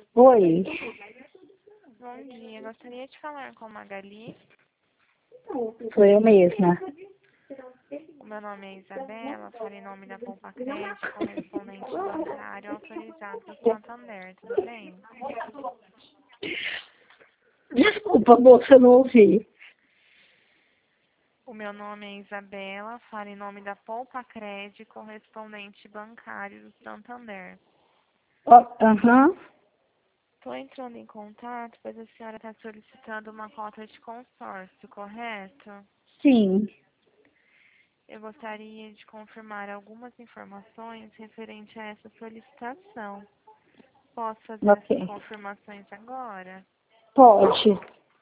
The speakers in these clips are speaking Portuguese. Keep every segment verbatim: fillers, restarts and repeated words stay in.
Oi. Bom dia, gostaria de falar com a Magali. Sou eu mesma. O meu nome é Isabela, falo em nome da Poupa Crédito, correspondente bancário autorizado do Santander, tudo bem? Desculpa, moça, eu não ouvi. O meu nome é Isabela, falo em nome da Poupa Crédito, correspondente bancário do Santander. Aham. Estou entrando em contato, pois a senhora está solicitando uma cota de consórcio, correto? Sim. Eu gostaria de confirmar algumas informações referente a essa solicitação. Posso fazer Ok. essas confirmações agora? Pode.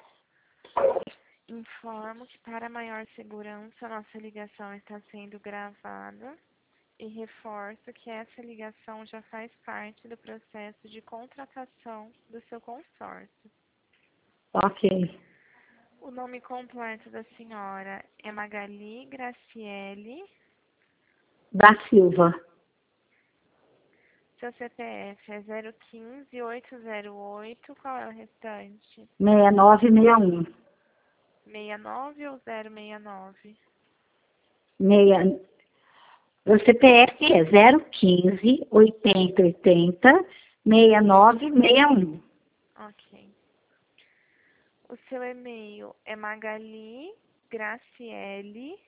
Informo que para maior segurança nossa ligação está sendo gravada e reforço que essa ligação já faz parte do processo de contratação do seu consórcio. Ok. O nome completo da senhora é Magali Graciele. Da Silva. Seu C P F é zero um cinco, oito zero oito. Qual é o restante? seis nove seis um. sessenta e nove ou zero seis nove? Meia... O C P F é zero um cinco, oitenta, oitenta, seis nove seis um. Ok. O seu e-mail é Magali Graciele.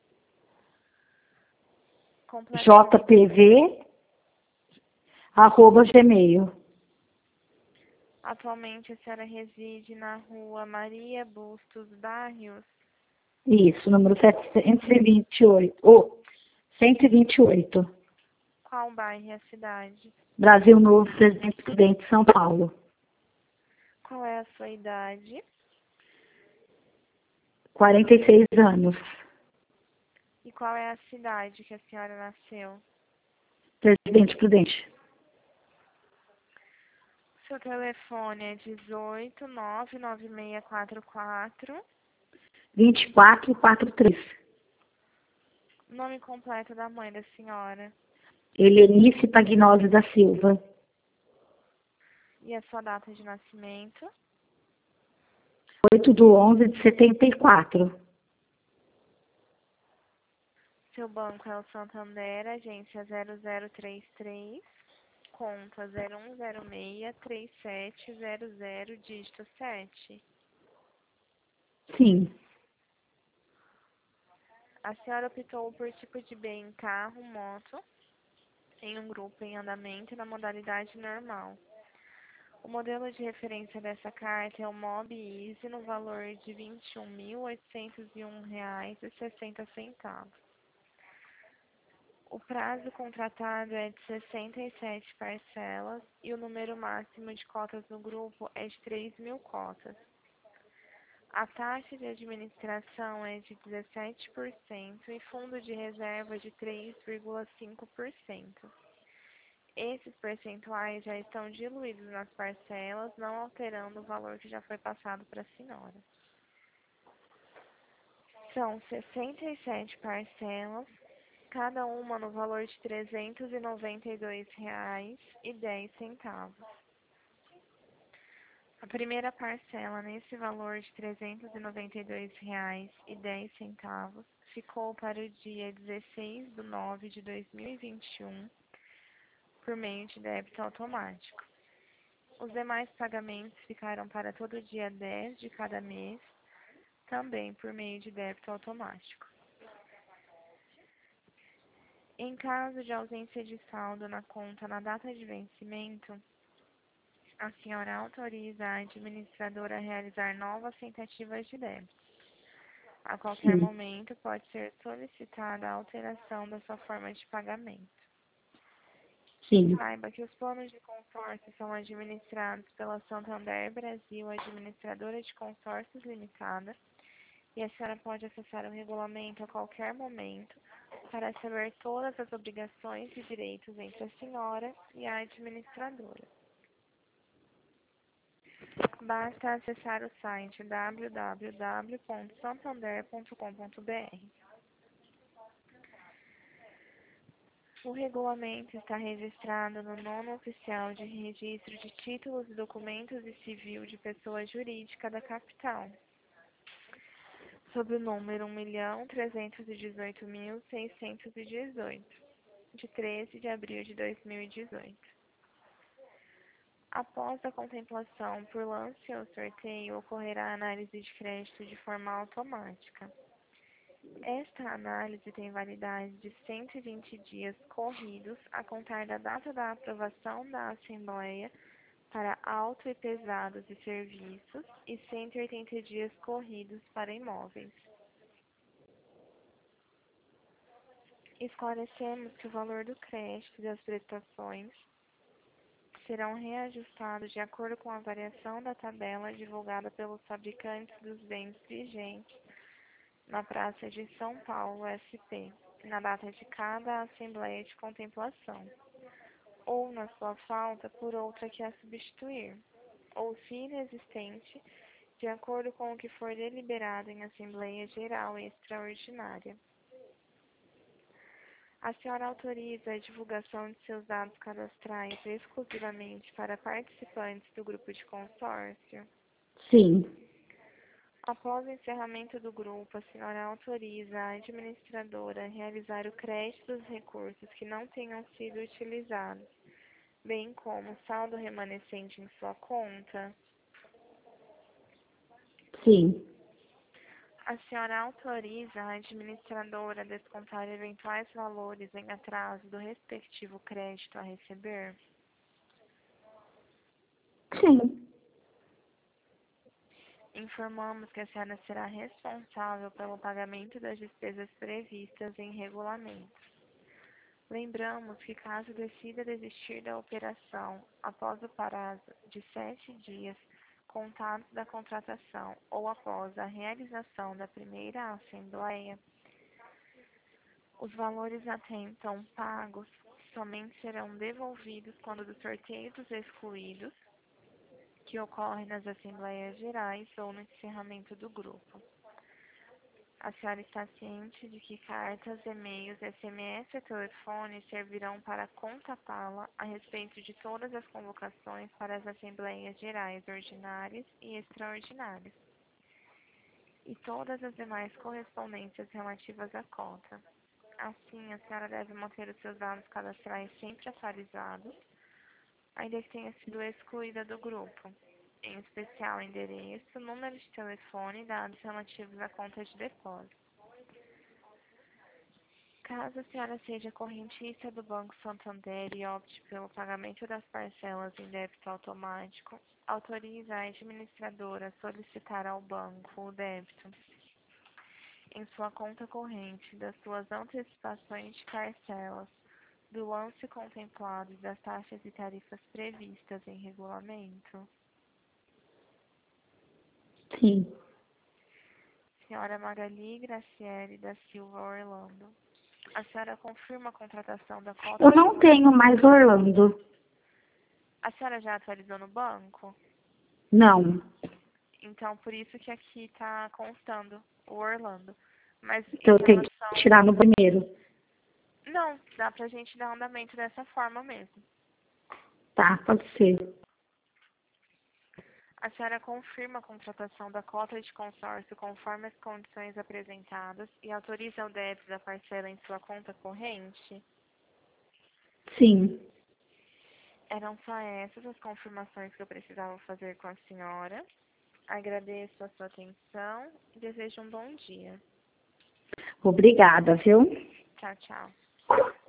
Completamente. jpv, arroba gmail. Atualmente a senhora reside na rua Maria Bustos Barrios. Isso, número setecentos e vinte e oito. Oh, cento e vinte e oito. Qual bairro é a cidade? Brasil Novo, Presidente Prudente, São Paulo. Qual é a sua idade? quarenta e seis anos. E qual é a cidade que a senhora nasceu? Presidente Prudente. Seu telefone é dezoito, nove nove seis quatro quatro. vinte e quatro, quarenta e três. Nome completo da mãe da senhora. Helenice Pagnose da Silva. E a sua data de nascimento? oito de onze de setenta e quatro. Seu banco é o Santander, agência zero zero três três, conta zero um zero seis, três sete zero zero, dígito sete. Sim. A senhora optou por tipo de bem carro, moto, em um grupo em andamento e na modalidade normal. O modelo de referência dessa carta é o Mob Easy no valor de vinte e um mil oitocentos e um reais e sessenta centavos. O prazo contratado é de sessenta e sete parcelas e o número máximo de cotas no grupo é de três mil cotas. A taxa de administração é de dezessete por cento e fundo de reserva de três vírgula cinco por cento. Esses percentuais já estão diluídos nas parcelas, não alterando o valor que já foi passado para a senhora. São sessenta e sete parcelas, cada uma no valor de trezentos e noventa e dois reais e dez centavos. A primeira parcela nesse valor de trezentos e noventa e dois reais e dez centavos ficou para o dia dezesseis de nove de dois mil e vinte e um por meio de débito automático. Os demais pagamentos ficaram para todo dia dez de cada mês, também por meio de débito automático. Em caso de ausência de saldo na conta na data de vencimento, a senhora autoriza a administradora a realizar novas tentativas de débito. A qualquer Sim. momento pode ser solicitada a alteração da sua forma de pagamento. Sim. Saiba que os planos de consórcio são administrados pela Santander Brasil, administradora de consórcios limitada, e a senhora pode acessar o regulamento a qualquer momento para saber todas as obrigações e direitos entre a senhora e a administradora. Basta acessar o site w w w ponto santander ponto com ponto b r. O regulamento está registrado no nono oficial de registro de títulos e documentos e civil de pessoa jurídica da capital, sob o número um milhão trezentos e dezoito mil seiscentos e dezoito, de treze de abril de dois mil e dezoito. Após a contemplação por lance ou sorteio, ocorrerá a análise de crédito de forma automática. Esta análise tem validade de cento e vinte dias corridos a contar da data da aprovação da Assembleia para auto e pesados e serviços e cento e oitenta dias corridos para imóveis. Esclarecemos que o valor do crédito e das prestações serão reajustados de acordo com a variação da tabela divulgada pelos fabricantes dos bens vigentes na Praça de São Paulo, S P, na data de cada Assembleia de Contemplação, ou, na sua falta, por outra que a substituir, ou, se inexistente, de acordo com o que for deliberado em Assembleia Geral e Extraordinária. A senhora autoriza a divulgação de seus dados cadastrais exclusivamente para participantes do grupo de consórcio? Sim. Após o encerramento do grupo, a senhora autoriza a administradora a realizar o crédito dos recursos que não tenham sido utilizados, bem como saldo remanescente em sua conta? Sim. A senhora autoriza a administradora a descontar eventuais valores em atraso do respectivo crédito a receber? Sim. Informamos que a senhora será responsável pelo pagamento das despesas previstas em regulamento. Lembramos que, caso decida desistir da operação após o prazo de sete dias contados da contratação ou após a realização da primeira assembleia, os valores até então pagos somente serão devolvidos quando do sorteio dos excluídos, que ocorre nas Assembleias Gerais ou no encerramento do grupo. A senhora está ciente de que cartas, e-mails, S M S e telefone servirão para contatá-la a respeito de todas as convocações para as Assembleias Gerais ordinárias e extraordinárias, e todas as demais correspondências relativas à cota. Assim, a senhora deve manter os seus dados cadastrais sempre atualizados, ainda que tenha sido excluída do grupo, em especial endereço, número de telefone e dados relativos à conta de depósito. Caso a senhora seja correntista do Banco Santander e opte pelo pagamento das parcelas em débito automático, autoriza a administradora a solicitar ao banco o débito em sua conta corrente das suas antecipações de parcelas, do lance contemplado e das taxas e tarifas previstas em regulamento? Sim. Senhora Magali Graciele da Silva Orlando, a senhora confirma a contratação da cota? Eu não tenho mais Orlando. A senhora já atualizou no banco? Não. Então, por isso que aqui está constando o Orlando. Mas Então em eu tenho que relação... tirar no primeiro. Não, dá pra gente dar andamento dessa forma mesmo. Tá, pode ser. A senhora confirma a contratação da cota de consórcio conforme as condições apresentadas e autoriza o débito da parcela em sua conta corrente? Sim. Eram só essas as confirmações que eu precisava fazer com a senhora. Agradeço a sua atenção e desejo um bom dia. Obrigada, viu? Tchau, tchau.